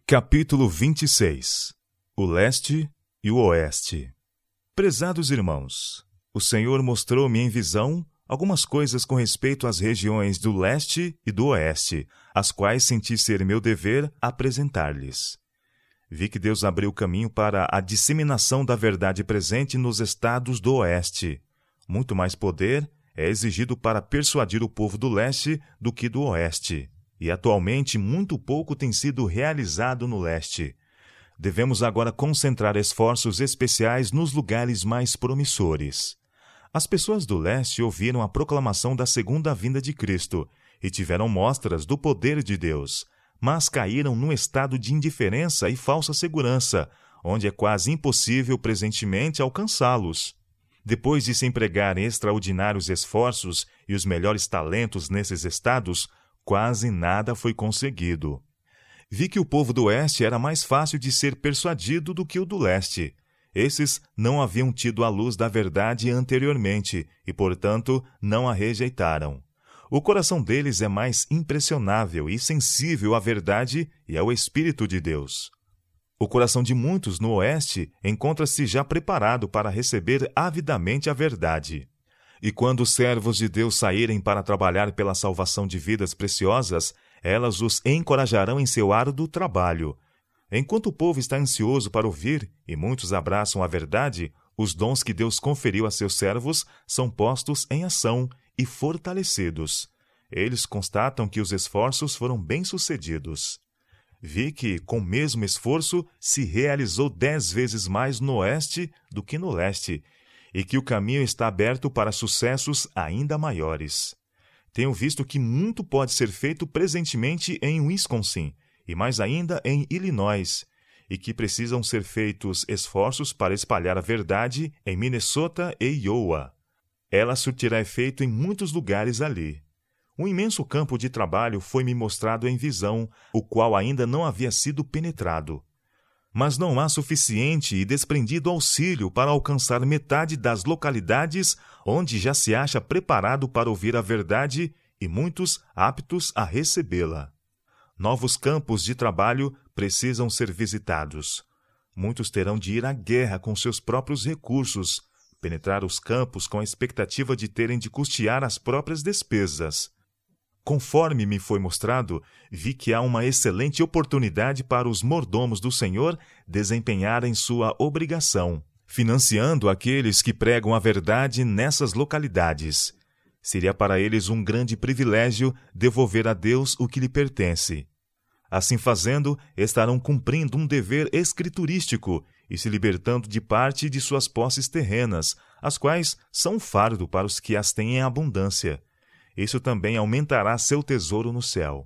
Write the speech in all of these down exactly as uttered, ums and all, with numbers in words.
Capítulo vinte e seis. O Leste e o Oeste. Prezados irmãos, o Senhor mostrou-me em visão algumas coisas com respeito às regiões do Leste e do Oeste, as quais senti ser meu dever apresentar-lhes. Vi que Deus abriu caminho para a disseminação da verdade presente nos estados do Oeste. Muito mais poder é exigido para persuadir o povo do Leste do que do Oeste. E atualmente muito pouco tem sido realizado no Leste. Devemos agora concentrar esforços especiais nos lugares mais promissores. As pessoas do Leste ouviram a proclamação da segunda vinda de Cristo e tiveram mostras do poder de Deus, mas caíram num estado de indiferença e falsa segurança, onde é quase impossível presentemente alcançá-los. Depois de se empregar extraordinários esforços e os melhores talentos nesses estados, quase nada foi conseguido. Vi que o povo do Oeste era mais fácil de ser persuadido do que o do Leste. Esses não haviam tido a luz da verdade anteriormente e, portanto, não a rejeitaram. O coração deles é mais impressionável e sensível à verdade e ao Espírito de Deus. O coração de muitos no Oeste encontra-se já preparado para receber avidamente a verdade. E quando os servos de Deus saírem para trabalhar pela salvação de vidas preciosas, elas os encorajarão em seu árduo trabalho. Enquanto o povo está ansioso para ouvir, e muitos abraçam a verdade, os dons que Deus conferiu a seus servos são postos em ação e fortalecidos. Eles constatam que os esforços foram bem-sucedidos. Vi que, com o mesmo esforço, se realizou dez vezes mais no Oeste do que no Leste, e que o caminho está aberto para sucessos ainda maiores. Tenho visto que muito pode ser feito presentemente em Wisconsin, e mais ainda em Illinois, e que precisam ser feitos esforços para espalhar a verdade em Minnesota e Iowa. Ela surtirá efeito em muitos lugares ali. Um imenso campo de trabalho foi-me mostrado em visão, o qual ainda não havia sido penetrado. Mas não há suficiente e desprendido auxílio para alcançar metade das localidades onde já se acha preparado para ouvir a verdade e muitos aptos a recebê-la. Novos campos de trabalho precisam ser visitados. Muitos terão de ir à guerra com seus próprios recursos, penetrar os campos com a expectativa de terem de custear as próprias despesas. Conforme me foi mostrado, vi que há uma excelente oportunidade para os mordomos do Senhor desempenharem sua obrigação, financiando aqueles que pregam a verdade nessas localidades. Seria para eles um grande privilégio devolver a Deus o que lhe pertence. Assim fazendo, estarão cumprindo um dever escriturístico e se libertando de parte de suas posses terrenas, as quais são um fardo para os que as têm em abundância. Isso também aumentará seu tesouro no céu.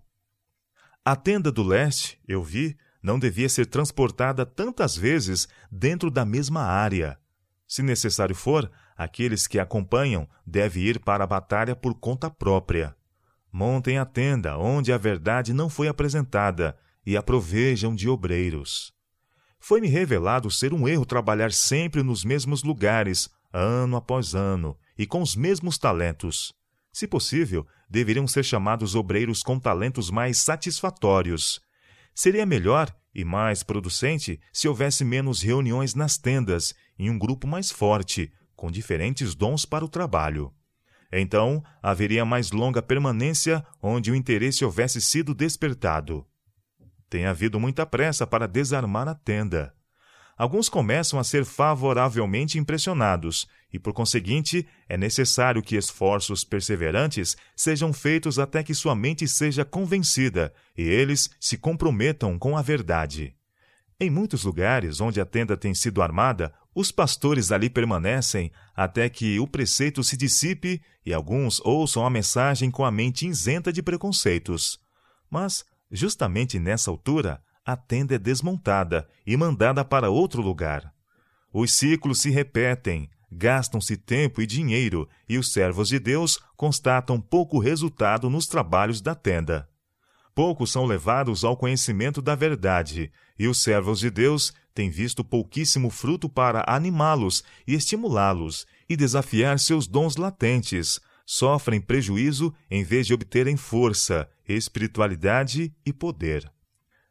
A tenda do leste, eu vi, não devia ser transportada tantas vezes dentro da mesma área. Se necessário for, aqueles que acompanham devem ir para a batalha por conta própria. Montem a tenda onde a verdade não foi apresentada e a provejam de obreiros. Foi-me revelado ser um erro trabalhar sempre nos mesmos lugares, ano após ano, e com os mesmos talentos. Se possível, deveriam ser chamados obreiros com talentos mais satisfatórios. Seria melhor e mais producente se houvesse menos reuniões nas tendas, em um grupo mais forte, com diferentes dons para o trabalho. Então, haveria mais longa permanência onde o interesse houvesse sido despertado. Tem havido muita pressa para desarmar a tenda. Alguns começam a ser favoravelmente impressionados, e por conseguinte, é necessário que esforços perseverantes sejam feitos até que sua mente seja convencida e eles se comprometam com a verdade. Em muitos lugares onde a tenda tem sido armada, os pastores ali permanecem até que o preceito se dissipe e alguns ouçam a mensagem com a mente isenta de preconceitos. Mas, justamente nessa altura, a tenda é desmontada e mandada para outro lugar. Os ciclos se repetem, gastam-se tempo e dinheiro, e os servos de Deus constatam pouco resultado nos trabalhos da tenda. Poucos são levados ao conhecimento da verdade, e os servos de Deus têm visto pouquíssimo fruto para animá-los e estimulá-los e desafiar seus dons latentes. Sofrem prejuízo em vez de obterem força, espiritualidade e poder.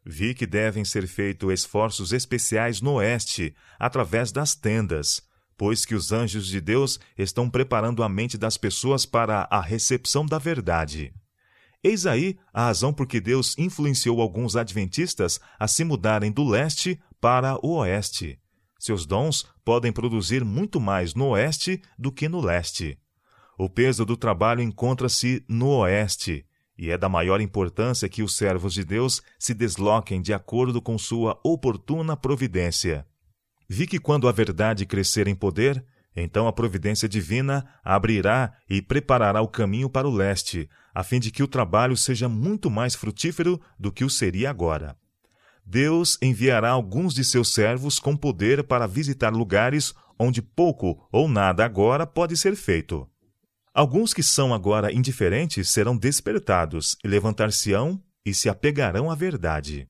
Vi que devem ser feitos esforços especiais no oeste, através das tendas, pois que os anjos de Deus estão preparando a mente das pessoas para a recepção da verdade. Eis aí a razão por que Deus influenciou alguns adventistas a se mudarem do leste para o oeste. Seus dons podem produzir muito mais no oeste do que no leste. O peso do trabalho encontra-se no oeste, e é da maior importância que os servos de Deus se desloquem de acordo com sua oportuna providência. Vi que quando a verdade crescer em poder, então a providência divina abrirá e preparará o caminho para o leste, a fim de que o trabalho seja muito mais frutífero do que o seria agora. Deus enviará alguns de seus servos com poder para visitar lugares onde pouco ou nada agora pode ser feito. Alguns que são agora indiferentes serão despertados e levantar-se-ão e se apegarão à verdade.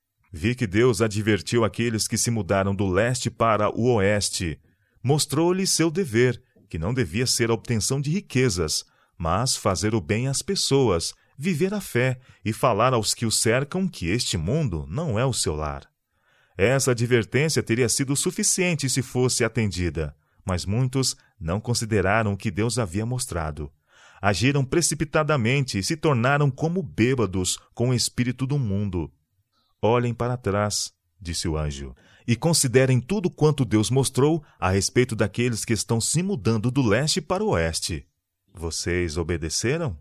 Vi que Deus advertiu aqueles que se mudaram do leste para o oeste. Mostrou-lhes seu dever, que não devia ser a obtenção de riquezas, mas fazer o bem às pessoas, viver a fé e falar aos que o cercam que este mundo não é o seu lar. Essa advertência teria sido suficiente se fosse atendida, mas muitos não consideraram o que Deus havia mostrado. Agiram precipitadamente e se tornaram como bêbados com o espírito do mundo. Olhem para trás, disse o anjo, e considerem tudo quanto Deus mostrou a respeito daqueles que estão se mudando do leste para o oeste. Vocês obedeceram?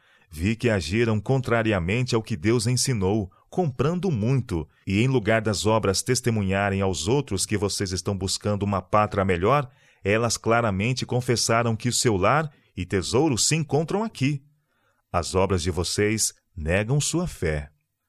Vi que agiram contrariamente ao que Deus ensinou, comprando muito, e em lugar das obras testemunharem aos outros que vocês estão buscando uma pátria melhor, elas claramente confessaram que o seu lar e tesouro se encontram aqui. As obras de vocês negam sua fé.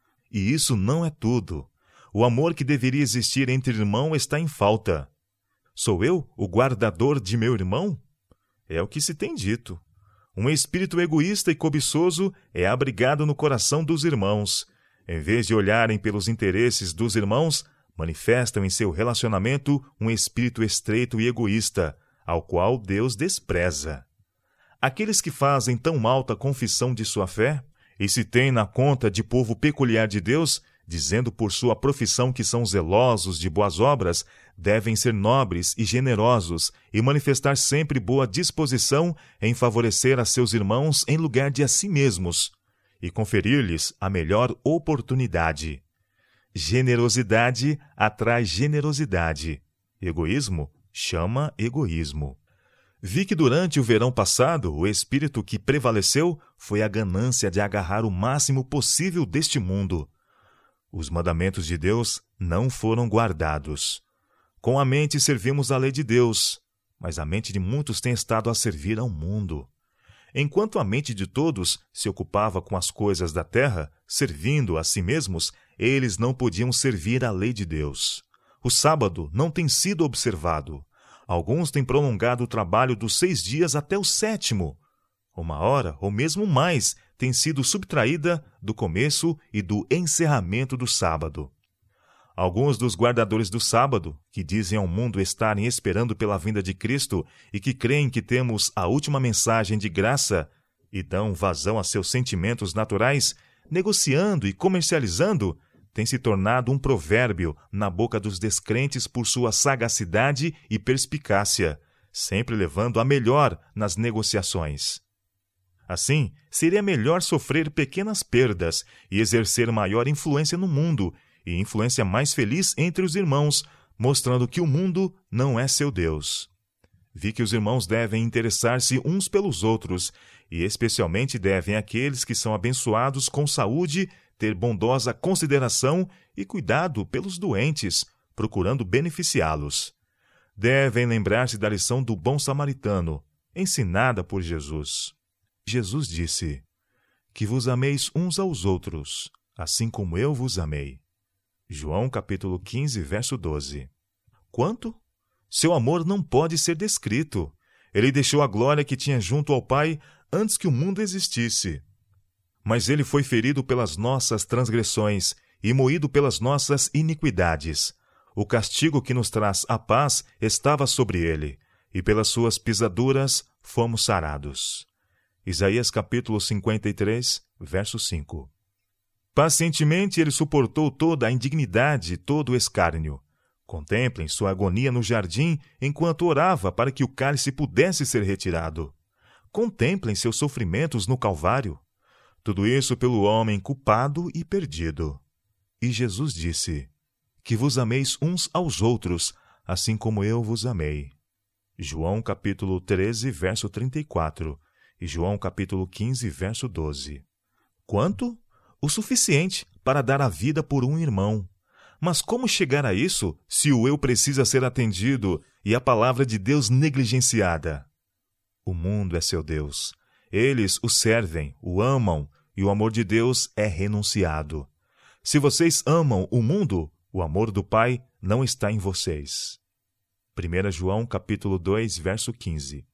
E isso não é tudo. O amor que deveria existir entre irmãos está em falta. Sou eu o guardador de meu irmão? É o que se tem dito. Um espírito egoísta e cobiçoso é abrigado no coração dos irmãos. Em vez de olharem pelos interesses dos irmãos, manifestam em seu relacionamento um espírito estreito e egoísta, ao qual Deus despreza. Aqueles que fazem tão alta confissão de sua fé, e se têm na conta de povo peculiar de Deus, dizendo por sua profissão que são zelosos de boas obras, devem ser nobres e generosos e manifestar sempre boa disposição em favorecer a seus irmãos em lugar de a si mesmos, e conferir-lhes a melhor oportunidade. Generosidade atrai generosidade. Egoísmo chama egoísmo. Vi que durante o verão passado, o espírito que prevaleceu foi a ganância de agarrar o máximo possível deste mundo. Os mandamentos de Deus não foram guardados. Com a mente servimos a lei de Deus, mas a mente de muitos tem estado a servir ao mundo. Enquanto a mente de todos se ocupava com as coisas da terra, servindo a si mesmos, eles não podiam servir a lei de Deus. O sábado não tem sido observado. Alguns têm prolongado o trabalho dos seis dias até o sétimo. Uma hora, ou mesmo mais, tem sido subtraída do começo e do encerramento do sábado. Alguns dos guardadores do sábado, que dizem ao mundo estarem esperando pela vinda de Cristo e que creem que temos a última mensagem de graça e dão vazão a seus sentimentos naturais, negociando e comercializando, tem se tornado um provérbio na boca dos descrentes por sua sagacidade e perspicácia, sempre levando a melhor nas negociações. Assim, seria melhor sofrer pequenas perdas e exercer maior influência no mundo, e influência mais feliz entre os irmãos, mostrando que o mundo não é seu Deus. Vi que os irmãos devem interessar-se uns pelos outros, e especialmente devem aqueles que são abençoados com saúde ter bondosa consideração e cuidado pelos doentes, procurando beneficiá-los. Devem lembrar-se da lição do bom samaritano, ensinada por Jesus. Jesus disse: que vos ameis uns aos outros, assim como eu vos amei. João capítulo quinze, verso doze. Quanto? Seu amor não pode ser descrito. Ele deixou a glória que tinha junto ao Pai antes que o mundo existisse. Mas ele foi ferido pelas nossas transgressões e moído pelas nossas iniquidades. O castigo que nos traz a paz estava sobre ele, e pelas suas pisaduras fomos sarados. Isaías capítulo cinquenta e três, verso cinco. Pacientemente ele suportou toda a indignidade, todo o escárnio. Contemplem sua agonia no jardim enquanto orava para que o cálice pudesse ser retirado. Contemplem seus sofrimentos no Calvário. Tudo isso pelo homem culpado e perdido. E Jesus disse: que vos ameis uns aos outros, assim como eu vos amei. João capítulo treze, verso trinta e quatro e João capítulo quinze, verso doze. Quanto? O suficiente para dar a vida por um irmão. Mas como chegar a isso se o eu precisa ser atendido e a palavra de Deus negligenciada? O mundo é seu Deus. Eles o servem, o amam, e o amor de Deus é renunciado. Se vocês amam o mundo, o amor do Pai não está em vocês. primeira João capítulo dois, verso quinze.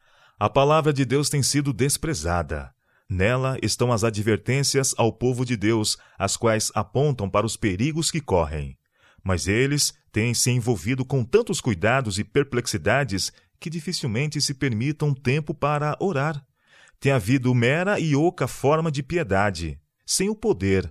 A palavra de Deus tem sido desprezada. Nela estão as advertências ao povo de Deus, as quais apontam para os perigos que correm. Mas eles têm se envolvido com tantos cuidados e perplexidades que dificilmente se permitam tempo para orar. Tem havido mera e oca forma de piedade, sem o poder.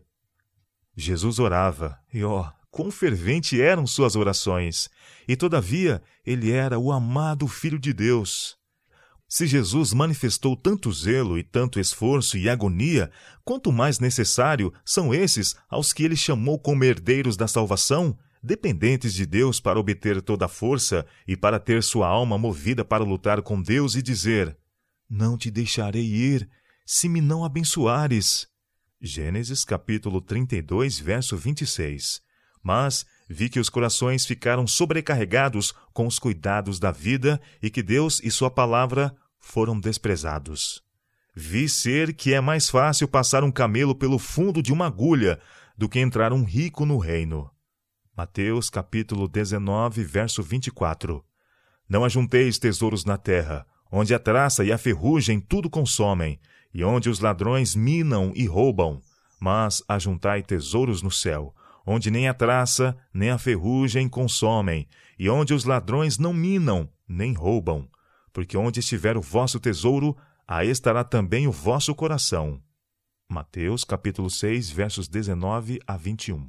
Jesus orava, e ó, quão fervente eram suas orações! E todavia, ele era o amado Filho de Deus. Se Jesus manifestou tanto zelo e tanto esforço e agonia, quanto mais necessário são esses aos que ele chamou como herdeiros da salvação, dependentes de Deus para obter toda a força e para ter sua alma movida para lutar com Deus e dizer: não te deixarei ir, se me não abençoares. Gênesis capítulo trinta e dois, verso vinte e seis. Mas vi que os corações ficaram sobrecarregados com os cuidados da vida e que Deus e sua palavra foram desprezados. Vi ser que é mais fácil passar um camelo pelo fundo de uma agulha do que entrar um rico no reino. Mateus capítulo dezenove, verso vinte e quatro. Não ajunteis tesouros na terra, onde a traça e a ferrugem tudo consomem, e onde os ladrões minam e roubam, mas ajuntai tesouros no céu, onde nem a traça nem a ferrugem consomem, e onde os ladrões não minam nem roubam, porque onde estiver o vosso tesouro, aí estará também o vosso coração. Mateus capítulo seis, versos dezenove a vinte e um.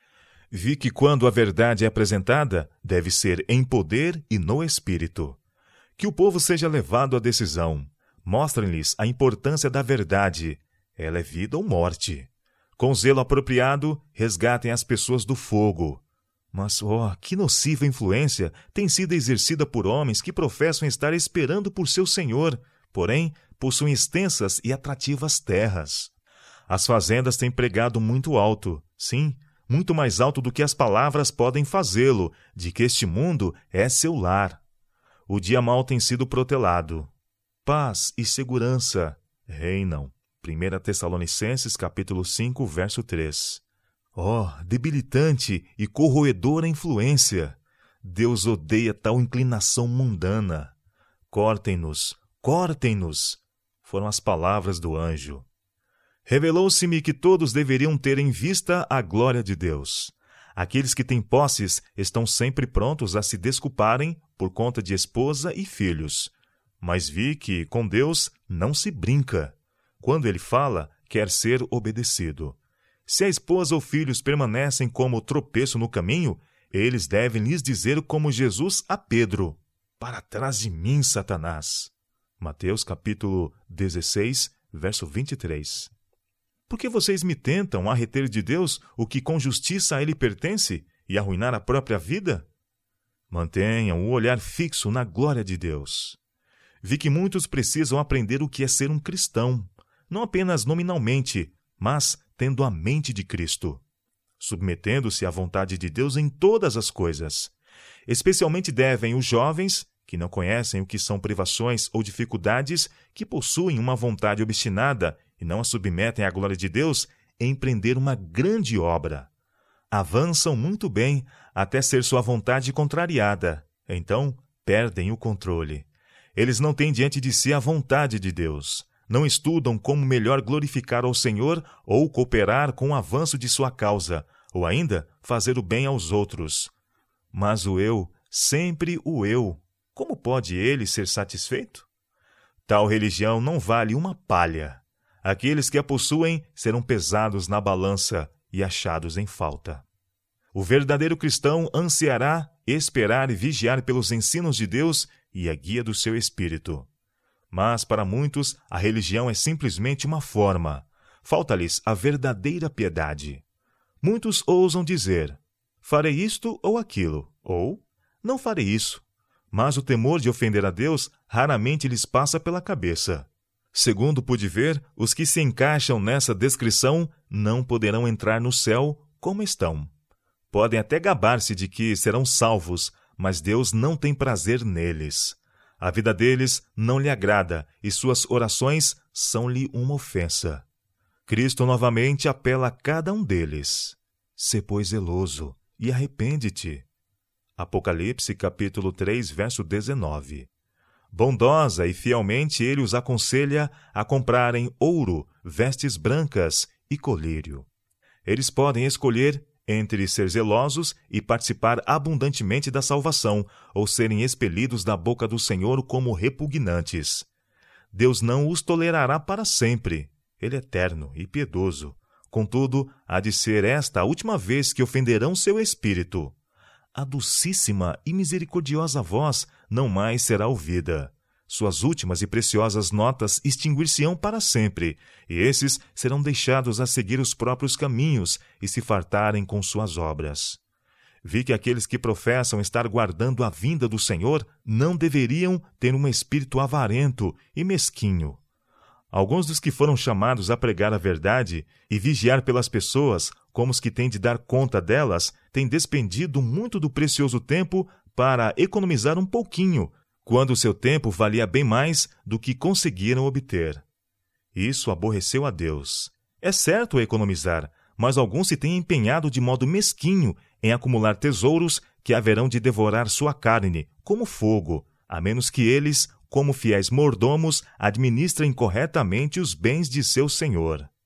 Vi que quando a verdade é apresentada, deve ser em poder e no espírito. Que o povo seja levado à decisão. Mostrem-lhes a importância da verdade. Ela é vida ou morte. Com zelo apropriado, resgatem as pessoas do fogo. Mas, oh, que nociva influência tem sido exercida por homens que professam estar esperando por seu Senhor, porém, possuem extensas e atrativas terras. As fazendas têm pregado muito alto, sim, muito mais alto do que as palavras podem fazê-lo, de que este mundo é seu lar. O dia mau tem sido protelado. Paz e segurança reinam. primeira Tessalonicenses capítulo cinco, verso três. Oh, debilitante e corroedora influência! Deus odeia tal inclinação mundana. Cortem-nos, cortem-nos! Foram as palavras do anjo. Revelou-se-me que todos deveriam ter em vista a glória de Deus. Aqueles que têm posses estão sempre prontos a se desculparem por conta de esposa e filhos. Mas vi que, com Deus, não se brinca. Quando ele fala, quer ser obedecido. Se a esposa ou filhos permanecem como tropeço no caminho, eles devem lhes dizer como Jesus a Pedro: para trás de mim, Satanás. Mateus capítulo dezesseis, verso vinte e três. Por que vocês me tentam a reter de Deus o que com justiça a ele pertence e arruinar a própria vida? Mantenham o olhar fixo na glória de Deus. Vi que muitos precisam aprender o que é ser um cristão, não apenas nominalmente, mas tendo a mente de Cristo, submetendo-se à vontade de Deus em todas as coisas. Especialmente devem os jovens, que não conhecem o que são privações ou dificuldades, que possuem uma vontade obstinada e não a submetem à glória de Deus, empreender uma grande obra. Avançam muito bem até ser sua vontade contrariada. Então, perdem o controle. Eles não têm diante de si a vontade de Deus. Não estudam como melhor glorificar ao Senhor ou cooperar com o avanço de sua causa, ou ainda fazer o bem aos outros. Mas o eu, sempre o eu, como pode ele ser satisfeito? Tal religião não vale uma palha. Aqueles que a possuem serão pesados na balança e achados em falta. O verdadeiro cristão ansiará esperar e vigiar pelos ensinos de Deus e a guia do seu espírito. Mas para muitos, a religião é simplesmente uma forma. Falta-lhes a verdadeira piedade. Muitos ousam dizer: farei isto ou aquilo, ou não farei isso. Mas o temor de ofender a Deus raramente lhes passa pela cabeça. Segundo pude ver, os que se encaixam nessa descrição não poderão entrar no céu como estão. Podem até gabar-se de que serão salvos, mas Deus não tem prazer neles. A vida deles não lhe agrada e suas orações são-lhe uma ofensa. Cristo novamente apela a cada um deles: sê, pois, zeloso e arrepende-te. Apocalipse capítulo três, verso dezenove. Bondosa e fielmente ele os aconselha a comprarem ouro, vestes brancas e colírio. Eles podem escolher entre ser zelosos e participar abundantemente da salvação, ou serem expelidos da boca do Senhor como repugnantes. Deus não os tolerará para sempre. Ele é eterno e piedoso. Contudo, há de ser esta a última vez que ofenderão seu espírito. A docíssima e misericordiosa voz não mais será ouvida. Suas últimas e preciosas notas extinguir-se-ão para sempre, e esses serão deixados a seguir os próprios caminhos e se fartarem com suas obras. Vi que aqueles que professam estar guardando a vinda do Senhor não deveriam ter um espírito avarento e mesquinho. Alguns dos que foram chamados a pregar a verdade e vigiar pelas pessoas, como os que têm de dar conta delas, têm despendido muito do precioso tempo para economizar um pouquinho, quando o seu tempo valia bem mais do que conseguiram obter. Isso aborreceu a Deus. É certo economizar, mas alguns se têm empenhado de modo mesquinho em acumular tesouros que haverão de devorar sua carne, como fogo, a menos que eles, como fiéis mordomos, administrem corretamente os bens de seu Senhor.